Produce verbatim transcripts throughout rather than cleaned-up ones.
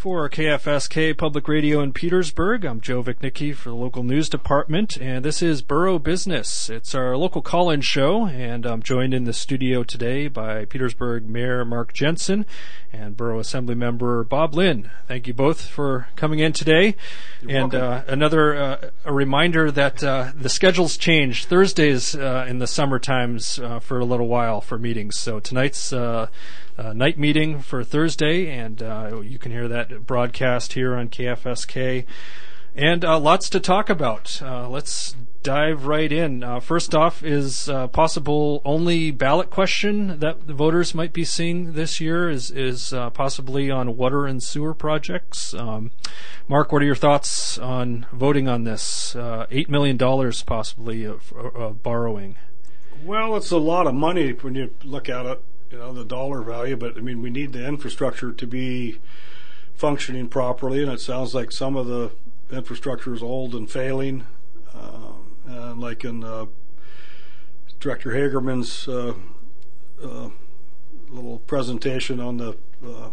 For K F S K Public Radio in Petersburg, I'm Joe Vichnicki for the local news department, and this is Borough Business. It's our local call-in show, and I'm joined in the studio today by Petersburg Mayor Mark Jensen and Borough Assembly Member Bob Lynn. Thank you both for coming in today. You're and uh, another uh, a reminder that uh, the schedule's changed. Thursdays uh, in the summer times uh, for a little while for meetings. So tonight's uh, uh, night meeting for Thursday, and uh, you can hear that broadcast here on K F S K. And uh, lots to talk about. Uh, let's dive right in. Uh, first off is uh, possible only ballot question that the voters might be seeing this year is, is uh, possibly on water and sewer projects. Um, Mark, what are your thoughts on voting on this? Uh, eight million dollars possibly of, of borrowing. Well, it's a lot of money when you look at it, you know, the dollar value, but I mean, we need the infrastructure to be functioning properly, and it sounds like some of the infrastructure is old and failing. Uh, and like in uh, Director Hagerman's uh, uh, little presentation on the uh,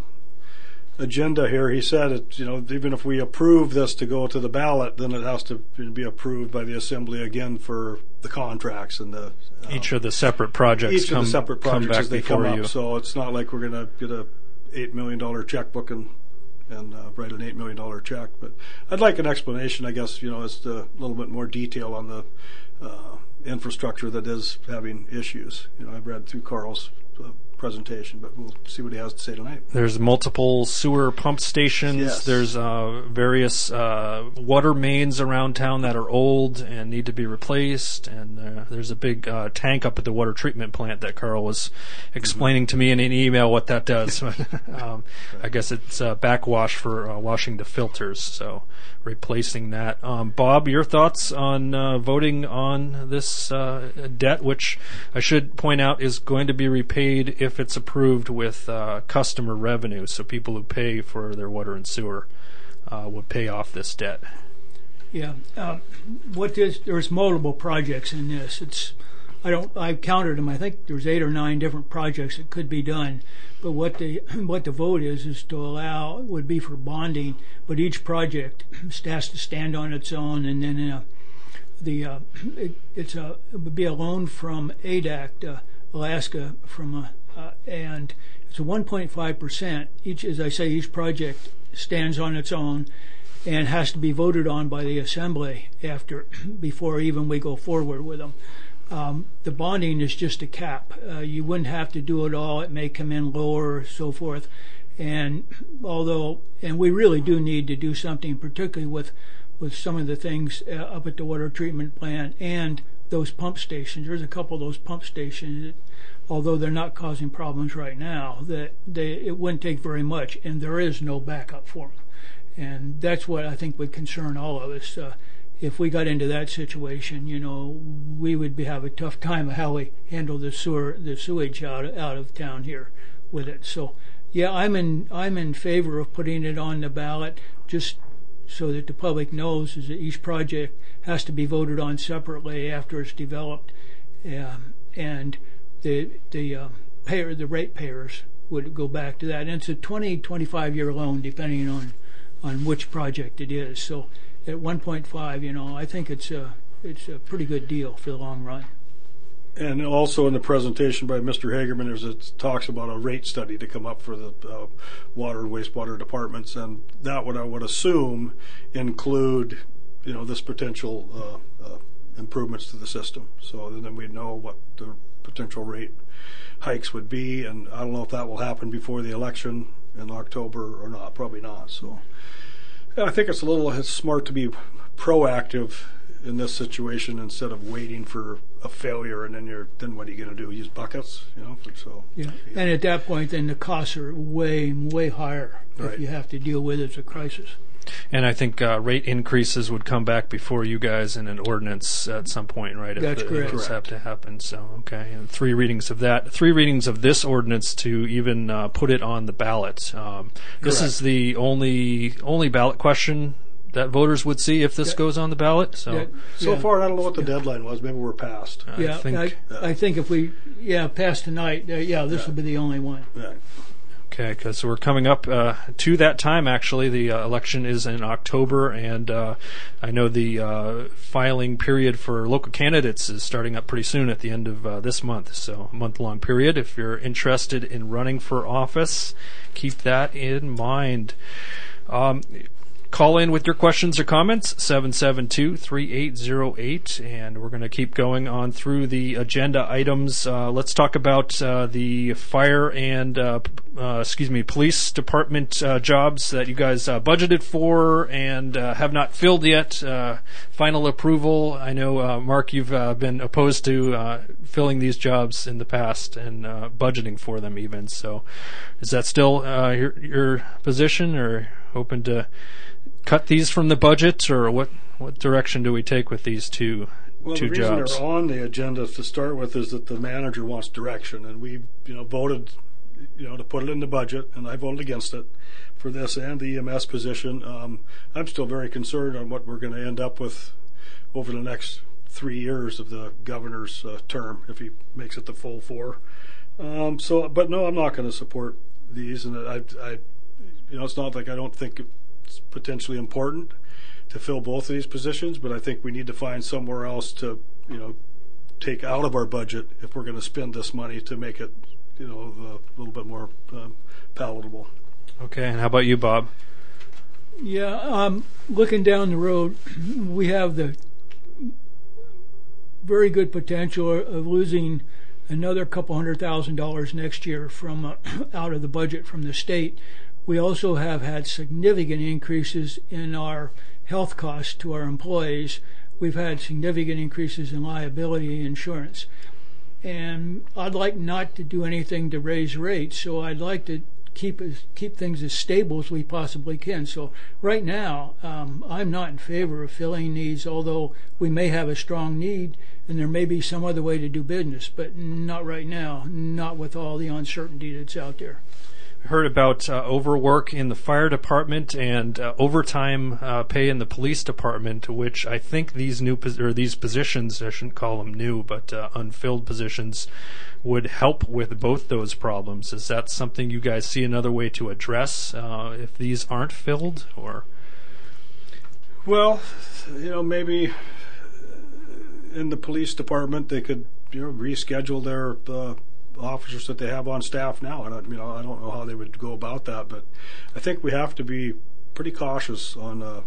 agenda here, he said, it, you know, even if we approve this to go to the ballot, then it has to be approved by the Assembly again for the contracts and the uh, each of the separate projects. Each come, of the separate projects as they come up. You. So it's not like we're going to get a eight million dollar checkbook and and uh, write an eight million dollar check. But I'd like an explanation, I guess, you know, as to a little bit more detail on the uh, infrastructure that is having issues. You know, I've read through Carl's uh, presentation, but we'll see what he has to say tonight. There's multiple sewer pump stations. Yes. There's uh, various uh, water mains around town that are old and need to be replaced. And uh, there's a big uh, tank up at the water treatment plant that Carl was explaining mm-hmm. to me in an email what that does. um, right. I guess it's uh, backwash for uh, washing the filters, so replacing that. Um, Bob, your thoughts on uh, voting on this uh, debt, which I should point out is going to be repaid if it's approved with uh, customer revenue, so people who pay for their water and sewer uh, would pay off this debt. Yeah, uh, what is there's multiple projects in this. It's I don't I counted them. I think there's eight or nine different projects that could be done. But what the what the vote is is to allow would be for bonding. But each project has to stand on its own, and then uh, the uh, it, it's a it would be a loan from A D A C, uh, Alaska, from a Uh, and it's a one point five percent. Each, as I say, each project stands on its own and has to be voted on by the Assembly after, before even we go forward with them. Um, the bonding is just a cap. Uh, you wouldn't have to do it all. It may come in lower, so forth. And although, and we really do need to do something, particularly with with some of the things uh, up at the water treatment plant and those pump stations. There's a couple of those pump stations that, although they're not causing problems right now, that they it wouldn't take very much, and there is no backup for them. And that's what I think would concern all of us. Uh, if we got into that situation, you know, we would be, have a tough time of how we handle the sewer, the sewage out of, out of town here with it. So, yeah, I'm in I'm in favor of putting it on the ballot, just so that the public knows is that each project has to be voted on separately after it's developed, um, and the the uh, payer, the ratepayers would go back to that. And it's a twenty, twenty-five year loan, depending on on which project it is. So at one point five, you know, I think it's a it's a pretty good deal for the long run. And also in the presentation by Mister Hagerman, there's a, it talks about a rate study to come up for the uh, water and wastewater departments, and that would I would assume include, you know, this potential uh, uh, improvements to the system. So then we know what the potential rate hikes would be, and I don't know if that will happen before the election in October or not. Probably not. So yeah, I think it's a little it's smart to be proactive in this situation instead of waiting for a failure, and then you're then what are you going to do? Use buckets, you know? So yeah, and at that point, then the costs are way way higher right. if you have to deal with it as a crisis. And I think uh, rate increases would come back before you guys in an ordinance at some point, right? That's if the, correct. Those have to happen. So, okay. And three readings of that. Three readings of this ordinance to even uh, put it on the ballot. Um, this is the only only ballot question that voters would see if this yeah. goes on the ballot. So, yeah. so yeah. far, I don't know what the yeah. deadline was. Maybe we're past. I yeah, think, I, yeah. I think if we yeah pass tonight, uh, yeah, this yeah. will be the only one. Yeah. Okay, because we're coming up uh, to that time, actually. The uh, election is in October, and uh, I know the uh, filing period for local candidates is starting up pretty soon at the end of uh, this month, so a month-long period. If you're interested in running for office, keep that in mind. Um, Call in with your questions or comments, seven seven two, three eight zero eight, and we're going to keep going on through the agenda items. Uh, let's talk about uh, the fire and, uh, uh, excuse me, police department uh, jobs that you guys uh, budgeted for and uh, have not filled yet. Uh, final approval. I know, uh, Mark, you've uh, been opposed to uh, filling these jobs in the past and uh, budgeting for them even. So is that still uh, your, your position, or open to cut these from the budget, or what, what direction do we take with these two well, two the reason jobs? they're on the agenda to start with is that the manager wants direction, and we, you know, voted, you know, to put it in the budget, and I voted against it for this and the E M S position. Um, I'm still very concerned on what we're going to end up with over the next three years of the governor's uh, term, if he makes it the full four. Um, so, but no, I'm not going to support these, and I, I, you know, it's not like I don't think it's potentially important to fill both of these positions, but I think we need to find somewhere else to, you know, take out of our budget if we're going to spend this money to make it, you know, a little bit more um, palatable. Okay, and how about you, Bob? Yeah, um, looking down the road, we have the very good potential of losing another couple hundred thousand dollars next year from uh, out of the budget from the state. We also have had significant increases in our health costs to our employees. We've had significant increases in liability insurance. And I'd like not to do anything to raise rates, so I'd like to keep as, keep things as stable as we possibly can. So right now, um, I'm not in favor of filling these, although we may have a strong need and there may be some other way to do business, but not right now, not with all the uncertainty that's out there. Heard about uh, overwork in the fire department and uh, overtime uh, pay in the police department, which I think these new pos- or these positions, I shouldn't call them new, but uh, unfilled positions, would help with both those problems. Is that something you guys see another way to address uh, if these aren't filled, or? Well, you know, maybe in the police department they could, you know, reschedule their uh, officers that they have on staff now. I don't, you know, I don't know how they would go about that, but I think we have to be pretty cautious on, uh,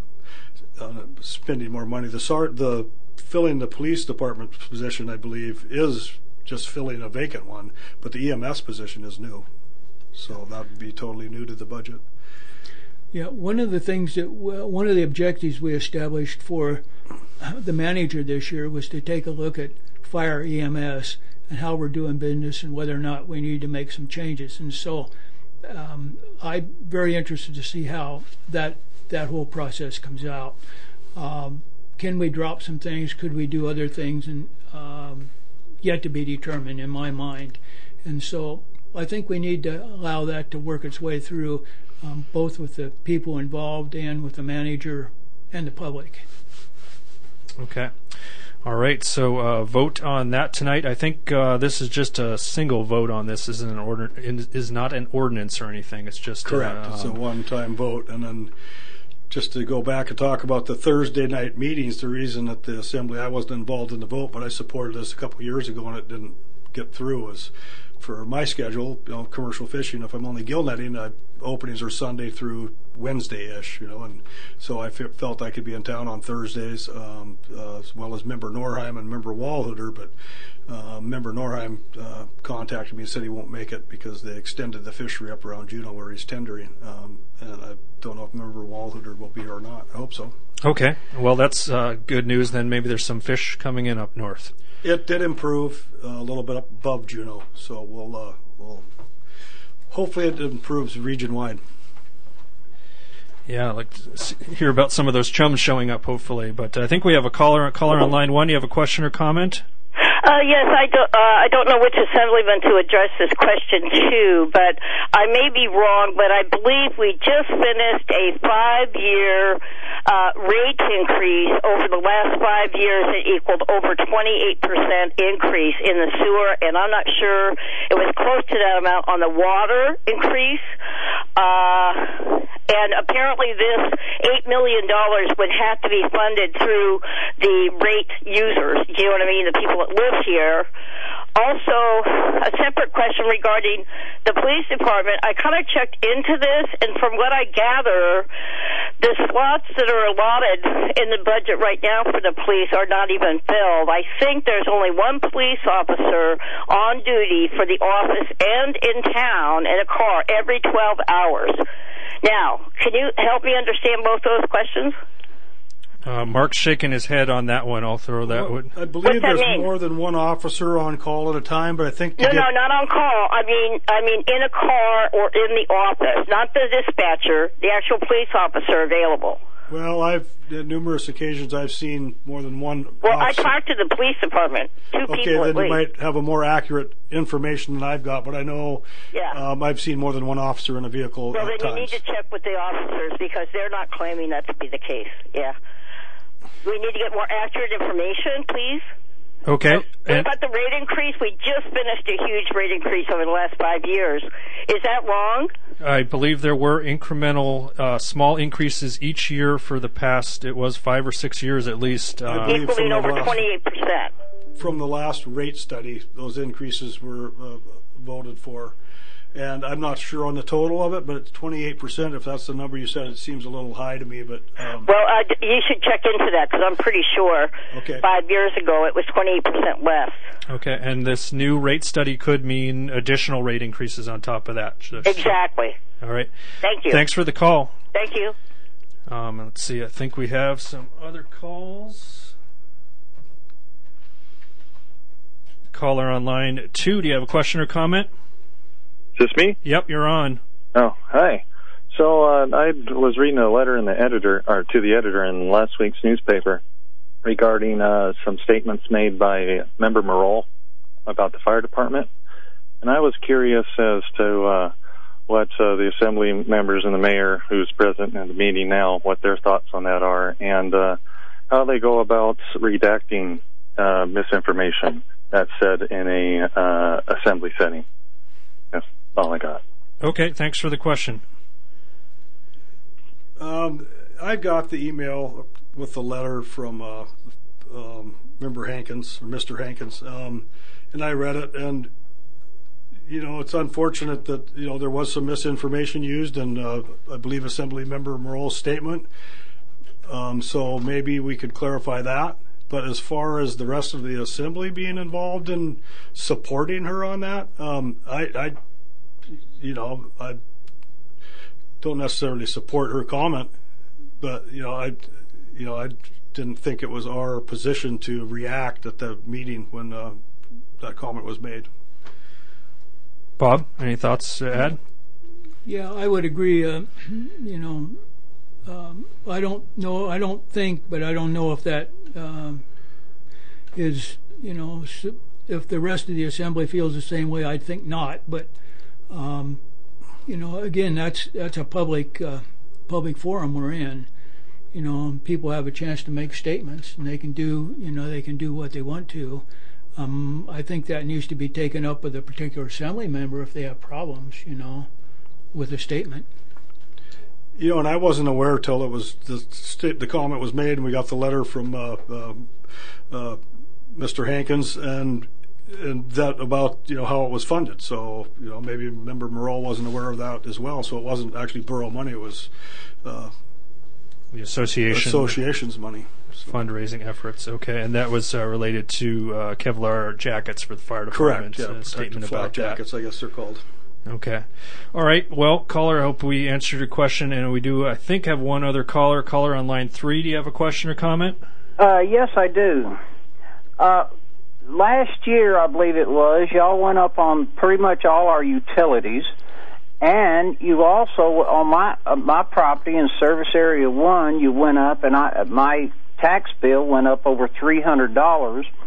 on spending more money. The sort, the filling the police department position, I believe, is just filling a vacant one, but the E M S position is new, so that would be totally new to the budget. Yeah, one of the things that one of the objectives we established for the manager this year was to take a look at fire E M S and how we're doing business and whether or not we need to make some changes. And so um, I'm very interested to see how that that whole process comes out. Um, can we drop some things? Could we do other things? And um, yet to be determined in my mind. And so I think we need to allow that to work its way through, um, both with the people involved and with the manager and the public. Okay. All right, so uh, vote on that tonight. I think uh, this is just a single vote on this. Isn't an order is not an ordinance or anything. It's just correct. Uh, it's a one-time vote, and then just to go back and talk about the Thursday night meetings. The reason that the assembly, I wasn't involved in the vote, but I supported this a couple of years ago and it didn't get through. Was for my schedule, you know, commercial fishing. If I'm only gill netting, uh, openings are Sunday through Wednesday-ish, you know, and so I f- felt I could be in town on Thursdays, um, uh, as well as member Norheim and member Walhooter, but uh, member Norheim uh, contacted me and said he won't make it because they extended the fishery up around Juneau where he's tendering, um, and I don't know if member Walhooter will be here or not. I hope so. Okay, well, that's uh, good news. Then maybe there's some fish coming in up north. It did improve uh, a little bit up above Juneau, so we'll uh, we'll hopefully it improves region-wide. Yeah, I'd like to hear about some of those chums showing up, hopefully. But I think we have a caller caller on line one. You have a question or comment? Uh, yes, I don't, uh, I don't know which assemblyman to address this question to, but I may be wrong, but I believe we just finished a five-year uh, rate increase over the last five years that equaled over twenty-eight percent increase in the sewer, and I'm not sure it was close to that amount on the water increase. Uh, and apparently this eight million dollars would have to be funded through the rate users. Do you know what I mean? The people that live here. Also, a separate question regarding the police department. I kind of checked into this, and from what I gather, the slots that are allotted in the budget right now for the police are not even filled. I think there's only one police officer on duty for the office and in town in a car every twelve hours. Now, can you help me understand both those questions? Uh, Mark's shaking his head on that one. I'll throw that well, one. I believe there's mean? more than one officer on call at a time, but I think to no, get no, not on call. I mean, I mean in a car or in the office, not the dispatcher, the actual police officer available. Well, I've on numerous occasions I've seen more than one. Well, officer. I talked to the police department. Two okay, people at then you least. might have a more accurate information than I've got, but I know Yeah. um, I've seen more than one officer in a vehicle Well, at then you times. need to check with the officers because they're not claiming that to be the case. Yeah. We need to get more accurate information, please. Okay. What And about the rate increase? We just finished a huge rate increase over the last five years. Is that wrong? I believe there were incremental, uh, small increases each year for the past, it was five or six years at least. I Uh, believe from Equaling the over last- twenty-eight percent. From the last rate study, those increases were uh, voted for. And I'm not sure on the total of it, but it's twenty-eight percent. If that's the number you said, it seems a little high to me. But um, Well, uh, you should check into that because I'm pretty sure Okay. five years ago it was twenty-eight percent less. okay, and this new rate study could mean additional rate increases on top of that. Just- Exactly. All right. Thank you. Thanks for the call. Thank you. Um, let's see. I think we have some other calls. Caller on line two. Do you have a question or comment? Is this me? Yep, you're on. Oh, hi. So uh, I was reading a letter in the editor, or to the editor in last week's newspaper regarding uh, some statements made by Member Merle about the fire department, and I was curious as to uh, what uh, the assembly members and the mayor, who's present in the meeting now, what their thoughts on that are, and uh, how they go about redacting uh, misinformation that's said in a uh, assembly setting. That's all I got. Okay, thanks for the question. Um, I got the email with the letter from uh, um, Member Hankins, or Mister Hankins, um, and I read it, and you know, it's unfortunate that you know there was some misinformation used, and uh, I believe Assembly Member Merle's statement. Um, so maybe we could clarify that. But as far as the rest of the assembly being involved in supporting her on that, um, I, I, you know, I don't necessarily support her comment, but you know, I, you know, I didn't think it was our position to react at the meeting when uh, that comment was made. Bob, any thoughts to add? Yeah, I would agree. Uh, you know, um, I don't know. I don't think, but I don't know if that um, is. You know, if the rest of the assembly feels the same way, I think not. But um, you know, again, that's that's a public uh, public forum we're in. You know, and people have a chance to make statements, and they can do. You know, they can do what they want to. Um, I think that needs to be taken up with a particular assembly member if they have problems, you know, with a statement. You know, and I wasn't aware till it was the st- the comment was made, and we got the letter from uh, uh, uh, Mister Hankins, and and that about you know how it was funded. So you know, maybe Member Merle wasn't aware of that as well. So it wasn't actually borough money; it was uh, The association. association's money. So. Fundraising efforts, okay, and that was uh, related to uh, Kevlar jackets for the fire department. Correct. Yeah, uh, protective statement flak about jackets, I guess they're called. that. Okay, all right. Well, caller, I hope we answered your question, and we do. I think have one other caller. Caller on line three. Do you have a question or comment? Uh, yes, I do. Uh, last year, I believe it was, y'all went up on pretty much all our utilities. And you also, on my uh, my property in Service Area one, you went up, and I, my tax bill went up over three hundred dollars.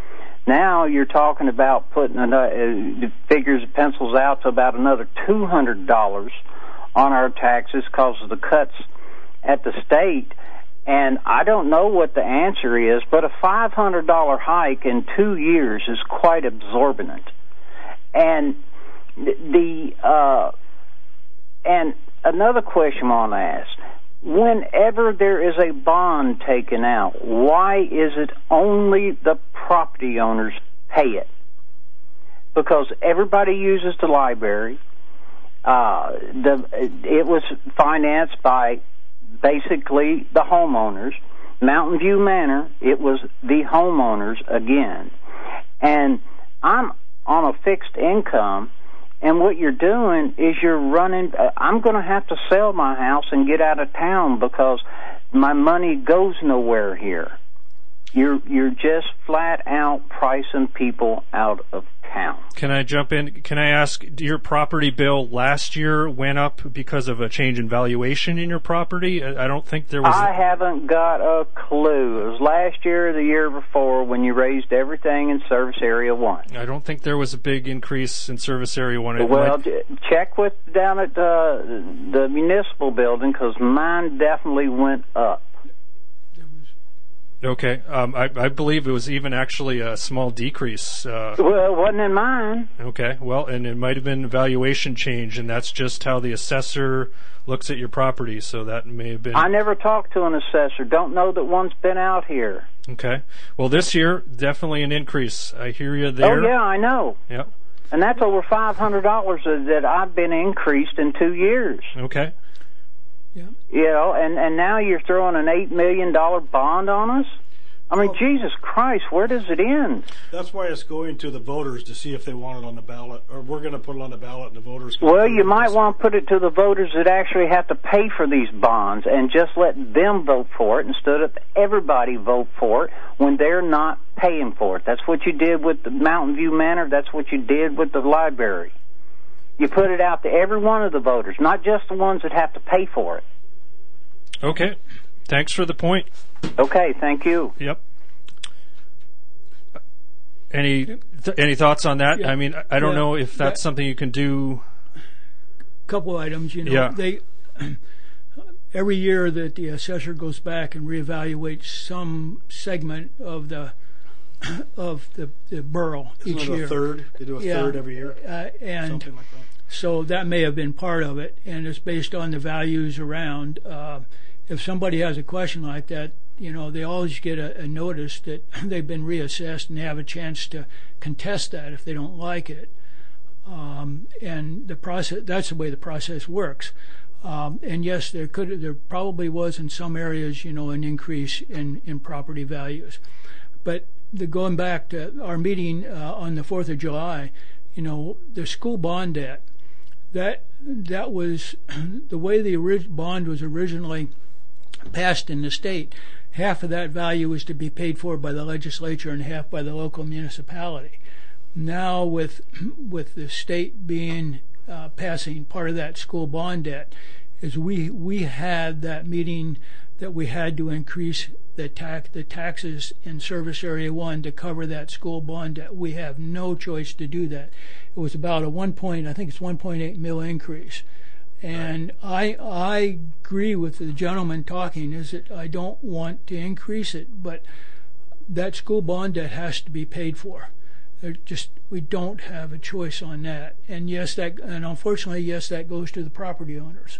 Now you're talking about putting uh, figures, pencils out to about another two hundred dollars on our taxes because of the cuts at the state. And I don't know what the answer is, but a five hundred dollars hike in two years is quite exorbitant. And the uh, and another question I want to ask: whenever there is a bond taken out, why is it only the property owners pay it? Because everybody uses the library. Uh, the it was financed by basically the homeowners. Mountain View Manor, it was the homeowners again. And I'm on a fixed income, and what you're doing is you're running, I'm going to have to sell my house and get out of town because my money goes nowhere here. You're you're just flat out pricing people out of town. Can I jump in? Can I ask, your property bill last year went up because of a change in valuation in your property? I don't think there was... I haven't got a clue. It was last year or the year before when you raised everything in Service Area one. I don't think there was a big increase in Service Area one. It well, might... check with down at uh, the municipal building because mine definitely went up. Okay, um, I, I believe it was even actually a small decrease. Uh, well, it wasn't in mine. Okay, well, and it might have been valuation change, and that's just how the assessor looks at your property, so that may have been... I never talked to an assessor. Don't know that one's been out here. Okay. Well, this year, definitely an increase. I hear you there. Oh, yeah, I know. Yep. And that's over five hundred dollars that I've been increased in two years. Okay. Yeah. You know, and, and now you're throwing an eight million dollars bond on us? I mean, well, Jesus Christ, where does it end? That's why it's going to the voters to see if they want it on the ballot, or we're going to put it on the ballot and the voters... Well, you might want to put it to the voters that actually have to pay for these bonds and just let them vote for it instead of everybody vote for it when they're not paying for it. That's what you did with the Mountain View Manor. That's what you did with the library. You put it out to every one of the voters, not just the ones that have to pay for it. Okay. Thanks for the point. Okay, thank you. Yep. Any th- any thoughts on that? Yeah. I mean, I don't yeah. know if that's yeah. something you can do. Couple items, you know. Yeah. They every year that the assessor goes back and reevaluates some segment of the of the, the borough Isn't each it a year. third? They do a yeah. third every year. Uh, and something like that. So that may have been part of it, and it's based on the values around. Uh, if somebody has a question like that, you know, they always get a, a notice that they've been reassessed, and they have a chance to contest that if they don't like it. Um, and the process, that's the way the process works. Um, and yes, there could, there probably was in some areas, you know, an increase in, in property values. But the, going back to our meeting uh, on the fourth of July, you know, the school bond debt, that that was the way the orig- bond was originally passed in the state. Half of that value was to be paid for by the legislature and half by the local municipality. Now, with with the state being uh, passing part of that school bond debt, is we we had that meeting that we had to increase the tax the taxes in Service Area One to cover that school bond debt. We have no choice to do that. It was about a one point I think it's one point eight mil increase. And I I agree with the gentleman talking, is that I don't want to increase it, but that school bond debt has to be paid for. They're just we don't have a choice on that. And yes, that and unfortunately, yes, that goes to the property owners.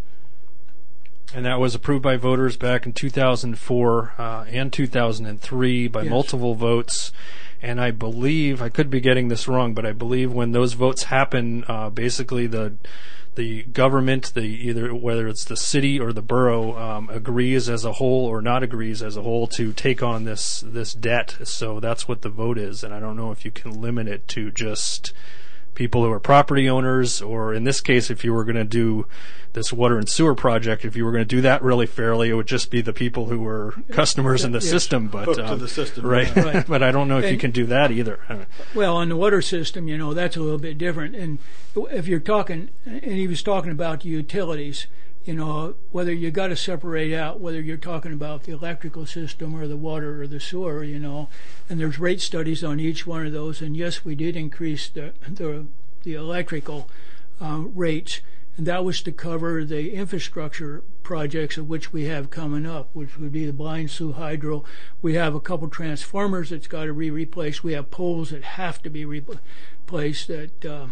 And that was approved by voters back in two thousand four uh, and two thousand three by yes. multiple votes. And I believe, I could be getting this wrong, but I believe when those votes happen, uh, basically the the government, the either whether it's the city or the borough, um, agrees as a whole or not agrees as a whole to take on this this debt. So that's what the vote is. And I don't know if you can limit it to just people who are property owners, or in this case, if you were going to do this water and sewer project, if you were going to do that really fairly, it would just be the people who were customers in the yes. system. But Hooked um, to the system, right? Yeah. Right. But I don't know if and, you can do that either. Well, on the water system, you know, that's a little bit different. And if you're talking, and he was talking about utilities, you know, whether you got to separate out whether you're talking about the electrical system or the water or the sewer, you know, and there's rate studies on each one of those. And yes, we did increase the the, the electrical um, rates, and that was to cover the infrastructure projects of which we have coming up, which would be the Blind Sioux Hydro. We have a couple transformers that's got to be replaced. We have poles that have to be replaced. That uh,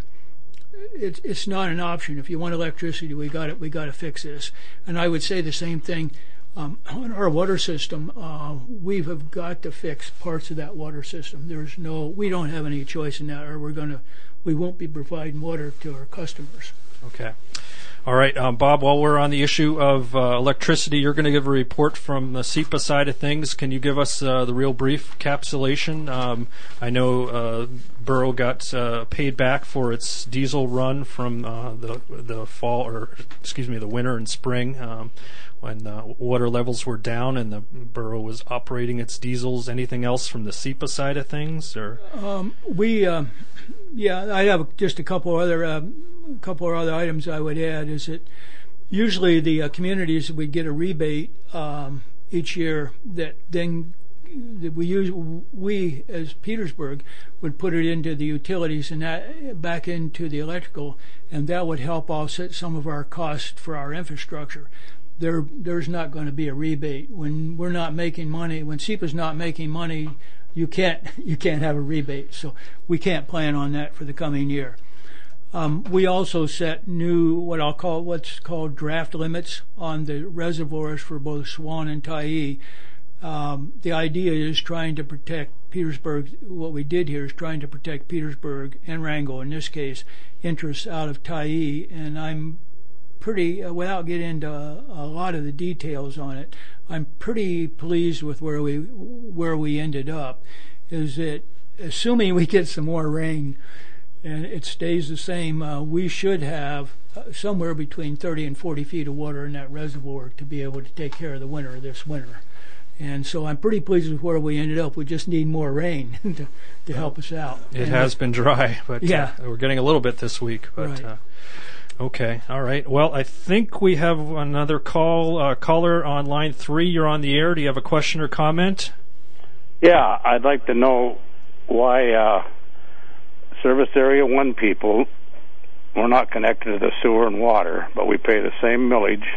It's it's not an option. If you want electricity, we got it. We got to fix this. And I would say the same thing um, on our water system. Uh, we have got to fix parts of that water system. There's no. We don't have any choice in that, or we're gonna. We won't be providing water to our customers. Okay. All right, um, Bob, while we're on the issue of uh, electricity, you're going to give a report from the S E P A side of things. Can you give us uh, the real brief capsulation? Um, I know uh, Borough got uh, paid back for its diesel run from uh, the the fall, or excuse me, the winter and spring, um, when uh, water levels were down and the borough was operating its diesels. Anything else from the S E P A side of things? Or um, we, uh, yeah, I have just a couple other. Uh, A couple of other items I would add is that usually the uh, communities would get a rebate um, each year that then that we use we as Petersburg would put it into the utilities and that back into the electrical, and that would help offset some of our costs for our infrastructure. There there's not going to be a rebate when we're not making money. When S E P A's not making money, you can't you can't have a rebate. So we can't plan on that for the coming year. Um, we also set new, what I'll call, what's called draft limits on the reservoirs for both Swan and Tyee. Um, the idea is trying to protect Petersburg. What we did here is trying to protect Petersburg and Wrangell, in this case, interests out of Tyee. And I'm pretty, uh, without getting into a, a lot of the details on it, I'm pretty pleased with where we where we ended up. Is that assuming we get some more rain, and it stays the same, uh, we should have uh, somewhere between thirty and forty feet of water in that reservoir to be able to take care of the winter this winter. And so I'm pretty pleased with where we ended up. We just need more rain to, to help us out. It and has been dry, but yeah. uh, we're getting a little bit this week. But right. uh, okay, all right. Well, I think we have another call uh, caller on line three. You're on the air. Do you have a question or comment? Yeah, I'd like to know why uh, Service Area one people, we're not connected to the sewer and water, but we pay the same millage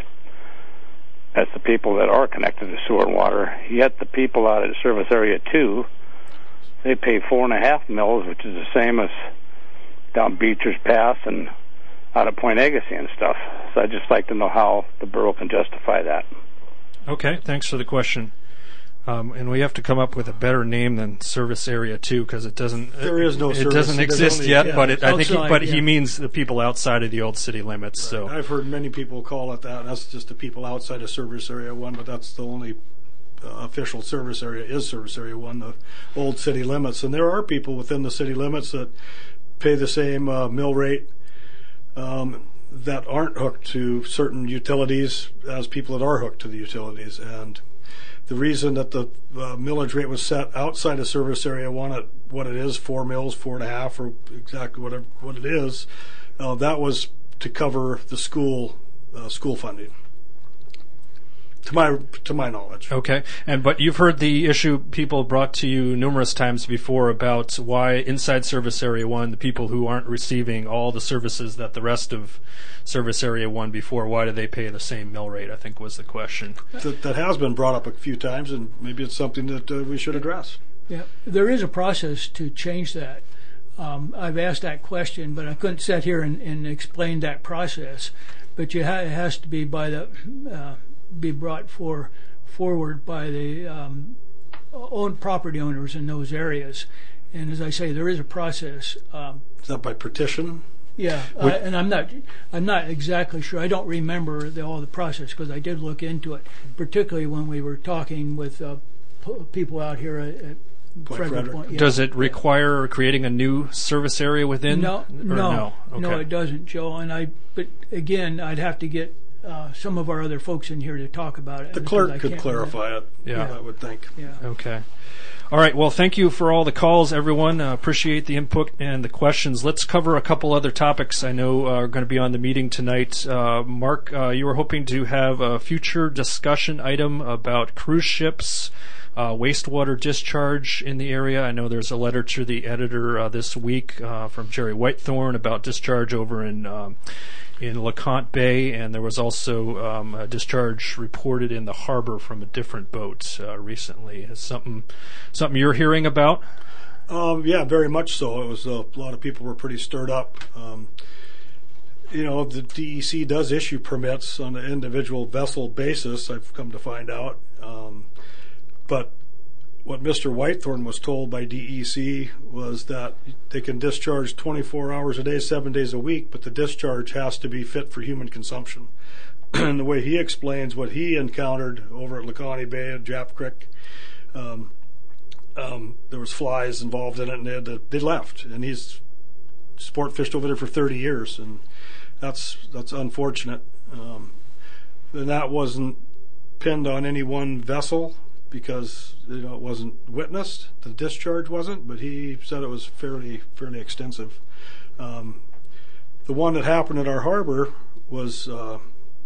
as the people that are connected to sewer and water. Yet the people out of Service Area two, they pay four and a half mills, which is the same as down Beecher's Pass and out of Point Agassiz and stuff. So I'd just like to know how the borough can justify that. Okay, thanks for the question. Um, and we have to come up with a better name than Service Area two because it doesn't. There is no it service. doesn't exist only, yet. yeah. But it, I think, he, Outside, but yeah. he means the people outside of the old city limits. Right. So I've heard many people call it that. That's just the people outside of Service Area one, but that's the only uh, official service area is Service Area one, the old city limits. And there are people within the city limits that pay the same uh, mill rate um, that aren't hooked to certain utilities as people that are hooked to the utilities. And the reason that the uh, millage rate was set outside of Service Area one at what it is, four mills, four and a half, or exactly whatever what it is, uh, that was to cover the school uh, school funding. To my to my knowledge. okay, and but you've heard the issue people brought to you numerous times before about why inside Service Area one, the people who aren't receiving all the services that the rest of Service Area one before, why do they pay the same mill rate? I think was the question. That, that has been brought up a few times, and maybe it's something that uh, we should address. Yeah, there is a process to change that. Um, I've asked that question, but I couldn't sit here and, and explain that process. But you ha- it has to be by the uh, be brought for forward by the um, own property owners in those areas. And as I say, there is a process. Um, Is that by petition? Yeah, uh, and I'm not, I'm not exactly sure. I don't remember the, all the process because I did look into it, particularly when we were talking with uh, p- people out here at, at Point Frederick Frederick. Point. Yeah. Does it require creating a new service area within? No, or no, no, okay. no, it doesn't, Joe. And I, but again, I'd have to get uh, some of our other folks in here to talk about it. The because clerk I could can't clarify it. Yeah. I would think. remember. Yeah. Okay. All right. Well, thank you for all the calls, everyone. Uh, appreciate the input and the questions. Let's cover a couple other topics I know are going to be on the meeting tonight. Uh, Mark, uh, you were hoping to have a future discussion item about cruise ships, uh, wastewater discharge in the area. I know there's a letter to the editor uh, this week uh, from Jerry Whitethorn about discharge over in um, in LeConte Bay, and there was also um, a discharge reported in the harbor from a different boat uh, recently. Is something something you're hearing about? Um, yeah, very much so. It was uh, a lot of people were pretty stirred up. Um, you know, the D E C does issue permits on an individual vessel basis, I've come to find out. Um, but what Mister Whitethorn was told by D E C was that they can discharge twenty-four hours a day, seven days a week, but the discharge has to be fit for human consumption. And the way he explains what he encountered over at LeConte Bay and Jap Creek, um, um, there was flies involved in it, and they, had to, they left. And he's sport fished over there for thirty years, and that's that's unfortunate. Um, and that wasn't pinned on any one vessel, because you know it wasn't witnessed, the discharge wasn't, but he said it was fairly fairly extensive. Um, the one that happened at our harbor was uh,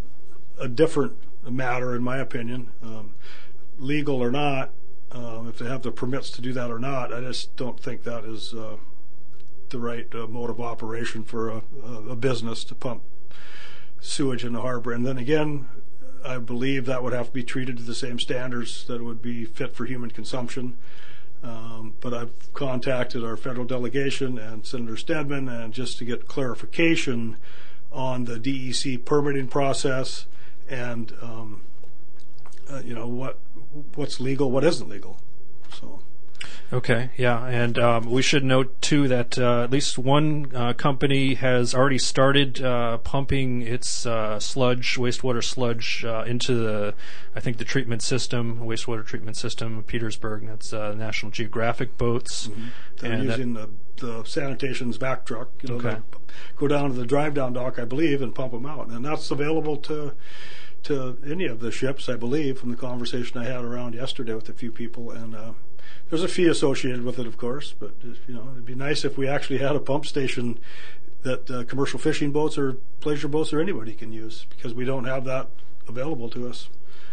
a different matter, in my opinion. Um, legal or not, uh, if they have the permits to do that or not, I just don't think that is uh, the right uh, mode of operation for a, a business to pump sewage in the harbor. And then again, I believe that would have to be treated to the same standards that it would be fit for human consumption. Um, but I've contacted our federal delegation and Senator Stedman, and just to get clarification on the D E C permitting process and um, uh, you know what what's legal, what isn't legal. So. Okay, yeah, and um, we should note too that uh, at least one uh, company has already started uh, pumping its uh, sludge, wastewater sludge, uh, into the, I think, the treatment system, wastewater treatment system, Petersburg. That's uh, National Geographic boats. Mm-hmm. They're and using that, the, the sanitation's back truck. You know, okay. Go down to the drive-down dock, I believe, and pump them out, and that's available to to any of the ships, I believe, from the conversation I had around yesterday with a few people, and. Uh, There's a fee associated with it, of course, but you know it'd be nice if we actually had a pump station that uh, commercial fishing boats or pleasure boats or anybody can use, because we don't have that available to us.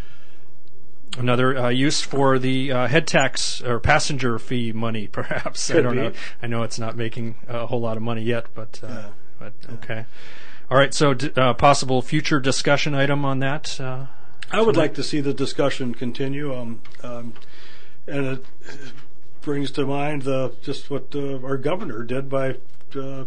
Another uh, use for the uh, head tax or passenger fee money, perhaps. Could I don't be. know. I know it's not making a whole lot of money yet, but uh, Yeah. but okay. All right. So, d- uh, possible future discussion item on that. Uh, I would like to see the discussion continue, um, um, and it brings to mind the just what uh, our governor did by uh,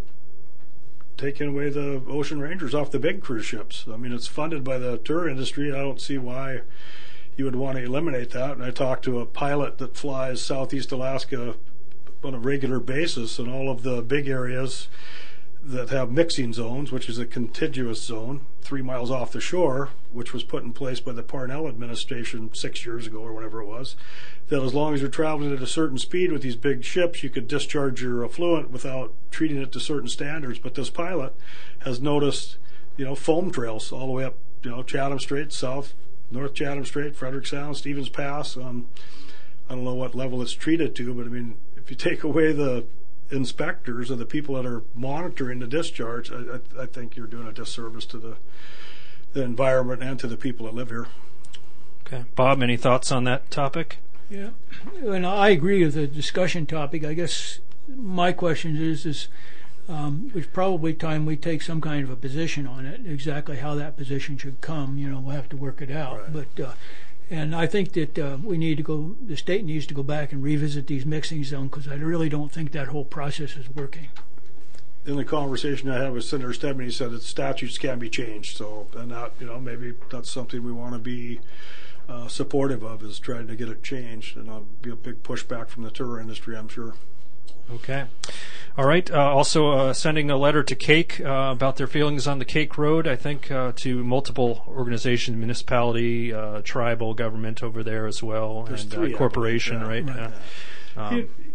taking away the ocean rangers off the big cruise ships. I mean, it's funded by the tour industry. I don't see why you would want to eliminate that. And I talked to a pilot that flies Southeast Alaska on a regular basis, and all of the big areas that have mixing zones, which is a contiguous zone three miles off the shore, which was put in place by the Parnell administration six years ago or whatever it was, that as long as you're traveling at a certain speed with these big ships, you could discharge your effluent without treating it to certain standards. But this pilot has noticed, you know, foam trails all the way up, you know, Chatham Strait, south, North Chatham Strait, Frederick Sound, Stevens Pass. Um, I don't know what level it's treated to, but I mean, if you take away the inspectors or the people that are monitoring the discharge, I, I, I think you're doing a disservice to the the environment and to the people that live here. okay, Bob, any thoughts on that topic? Yeah, and I agree with the discussion topic. I guess my question is, is um, it's probably time we take some kind of a position on it. Exactly how that position should come, you know, we'll have to work it out. Right. But uh, and I think that uh, we need to go. The state needs to go back and revisit these mixing zones, because I really don't think that whole process is working. In the conversation I had with Senator Stedman, he said that statutes can be changed. So, and that, you know, maybe that's something we want to be uh, supportive of, is trying to get it changed. And that'll be a big pushback from the tour industry, I'm sure. Okay. All right. Uh, also, uh, sending a letter to Cake uh, about their feelings on the Cake Road, I think, uh, to multiple organizations, municipality, uh, tribal government over there as well, There's and three, uh, I corporation, believe. right? Yeah. Uh, um, you,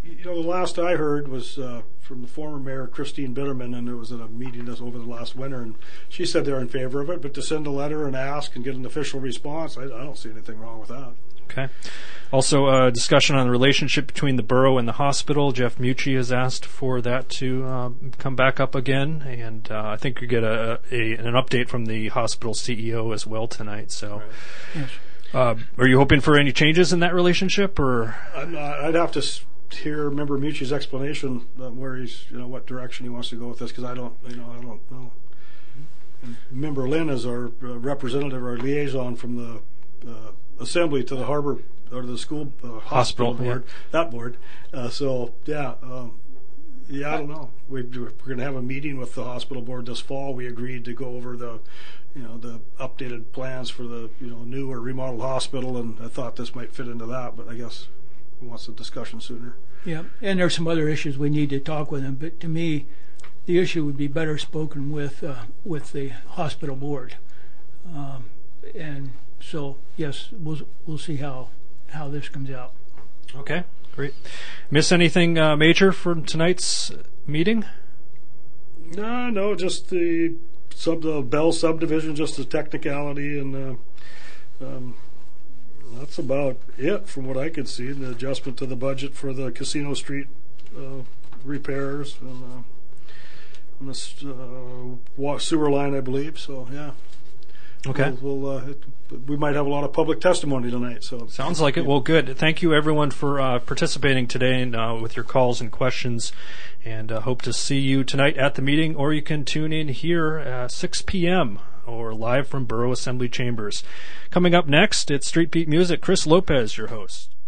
you know, the last I heard was uh, from the former mayor, Christine Bitterman, and it was at a meeting this over the last winter, and she said they're in favor of it, but to send a letter and ask and get an official response, I, I don't see anything wrong with that. Okay. Also, uh, discussion on the relationship between the borough and the hospital. Jeff Mucci has asked for that to uh, come back up again, and uh, I think you get a, a an update from the hospital C E O as well tonight. So, Right. Yes. uh, are you hoping for any changes in that relationship, or? I'm not, I'd have to s- hear Member Mucci's explanation uh, where he's, you know, what direction he wants to go with this, because I don't, you know, I don't know. And Member Lynn is our uh, representative, our liaison from the uh, assembly to the harbor or the school uh, hospital, Hospital, board, yeah. that board. Uh, so yeah, um, yeah, I don't know. We, we're going to have a meeting with the hospital board this fall. We agreed to go over the, you know, the updated plans for the, you know, new or remodeled hospital, and I thought this might fit into that, but I guess he wants a discussion sooner. Yeah, and there's some other issues we need to talk with them. But to me, the issue would be better spoken with uh, with the hospital board. Um, and so, yes, we'll we'll see how how this comes out. Okay, great. Miss anything uh, major for tonight's meeting? No, no, just the sub the Bell subdivision, just a technicality, and uh, um, that's about it from what I could see. The adjustment to the budget for the Casino Street uh, repairs and, uh, and this uh, wa- sewer line, I believe. So yeah. Okay. We'll, we'll, uh, it, we might have a lot of public testimony tonight. So Sounds like it. Well, good. Thank you, everyone, for uh, participating today and uh, with your calls and questions. And uh, hope to see you tonight at the meeting, or you can tune in here at six p.m. or live from Borough Assembly Chambers. Coming up next, it's Street Beat Music. Chris Lopez, your host.